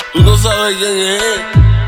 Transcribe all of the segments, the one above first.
Tú no sabes quién es.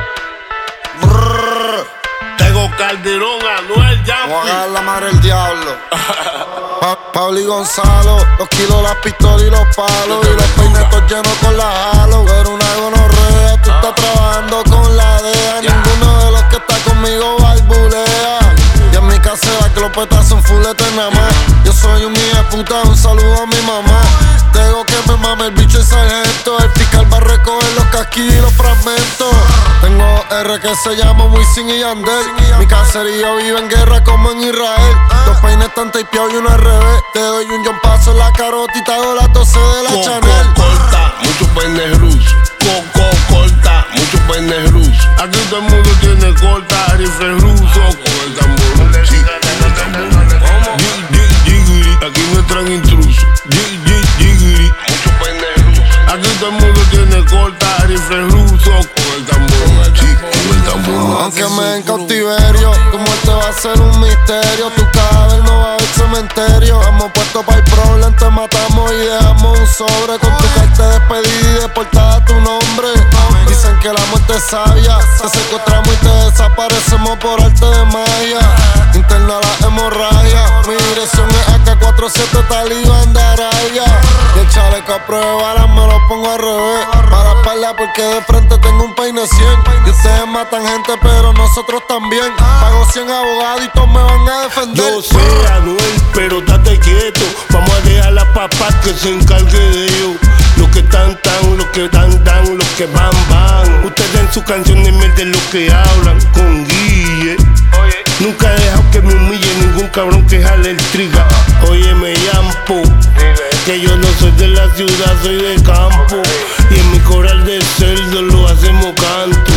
Tengo Calderón, Anuel, Yampi. Voy a agarrar la madre del diablo. Pablo y Gonzalo, los kilos, las pistolas y los palos. Y los peinetos llenos con la halo. Pero una gonorrea, tú estás trabajando con la DEA. Ninguno de los que está conmigo balbulea. Y en mi casa la clopeta son fuletes nada más. Yo soy un hijo de puta, un saludo a mi mamá. Tengo que me mame el bicho y sargento. El fiscal va a recoger los casquillos y los fragmentos. Tengo R que se llama Wisin y Yandel. Mi caserío vive en guerra como en Israel. Los peines están tapeados y uno al revés. Te doy un John Paso en la carota y te hago la tose de la Chanel. Corta, muchos peines rusos. Corta, muchos peines rusos. Aquí todo el mundo tiene corta, rifle ruso. Con el tambor, sí, con el tambor. Jigiri, aquí no entran intrusos. Jigiri, muchos peines rusos. Aquí todo el mundo tiene corta, rifle ruso. Con el tambor, sí, con el tambor. Aunque me en cautiverio, tu muerte va a ser un misterio. Tu cadáver no va a haber cementerio. Hemos puesto para el problema, te matamos y dejamos un sobre. Con tu carta de despedida y deportada a tu nombre. Dicen que la muerte es sabia. Te secuestramos y te desaparecemos por arte de magia. Interna la hemorragia. Mi dirección es AK-47 Talibán de Arabia. Y el chaleco a prueba de balas me lo pongo al revés. Para la espalda porque de frente tengo un peine 100. Y ustedes matan gente pero nosotros también. Pago 100 abogados y todos me van a defender. Yo sé, Anuel, pero estate quieto. Vamos a dejar a la papá que se encargue de ellos. Los que tan, los que dan, los que van. Ustedes en sus canciones mierden lo que hablan con Guille. Nunca he dejado que me humille ningún cabrón que jale el triga. Oye, me llamo que yo no soy de la ciudad, soy de campo. Y en mi coral de cerdo lo hacemos canto.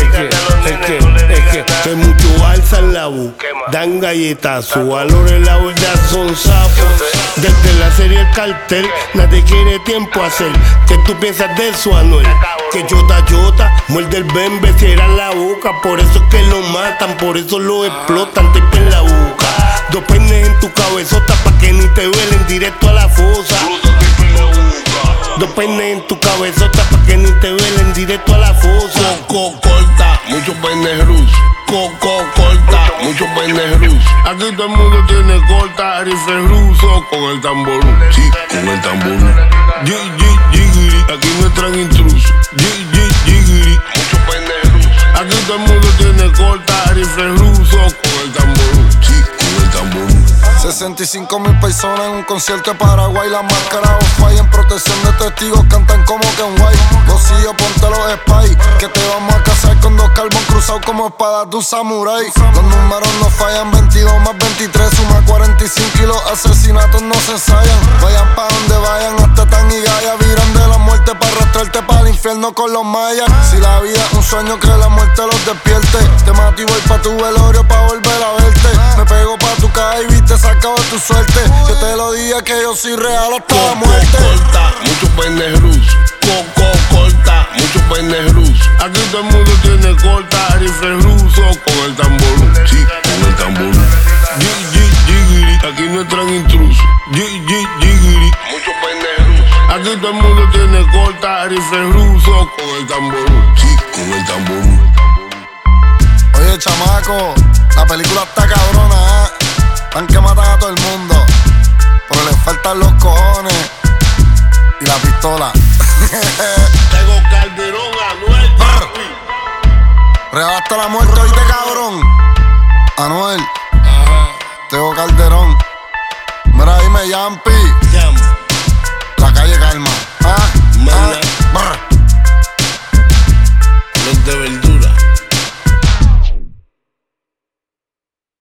Es que mucho alzan la voz, dan galletazos, valores la verdad son sapos. Desde la serie El Cartel, nadie quiere tiempo hacer. ¿Qué tú piensas de eso, Anuel? Que chota, muerde el bembe, cierra la boca. Por eso es que lo matan, por eso lo explotan, te en la boca. Dos peines en tu cabezota pa' que ni te duelen directo a la fosa. Dos peines en tu cabezota pa' que ni te duelen directo a la fosa. Corta, muchos peines rusos. Corta, muchos peines rusos. Aquí todo el mundo tiene corta, rifle ruso. Con el tambor, sí, con el tambor. Jigiri, aquí no entran intrusos. Jigiri, muchos peines rusos. Aquí todo el mundo tiene corta, rifle ruso. Con el tambor, sí, con el tambor. 65.000 personas en un concierto de Paraguay. Las máscaras off-white en protección de testigos cantan como que en white. Bolsillo, ponte los spy, que te vamos a casar con dos carbón cruzados como espadas de un samurái. Los números no fallan, 22 más 23 suma 45 y los asesinatos no se ensayan. Vayan pa' donde vayan, hasta Tan y Gaia viran de la muerte para arrastrarte para el infierno con los mayas. Si la vida es un sueño, que la muerte los despierte. Te mato y voy pa' tu velorio pa' volver a verte. Me pego pa' tu caja y viste sacado de tu suerte. Que te lo diga que yo soy real hasta la muerte. Corta, muchos peines rusos. Corta, muchos peines rusos. Aquí todo el mundo tiene corta, rifle ruso. Con el tambor, sí, con el tambor. Jigiri, aquí no entran intrusos. Jigiri, muchos peines rusos. Aquí todo el mundo tiene corta, rifle ruso. Con el tambor, sí, con el tambor. Oye, chamaco, la película está cabrona, ¿eh? Están que matan a todo el mundo, pero les faltan los cojones y la pistola. Tengo Calderón, Anuel, Yampi. Real hasta la muerte, oíste, cabrón. Anuel, Tengo Calderón. Mira, dime, Yampi. La calle Calma.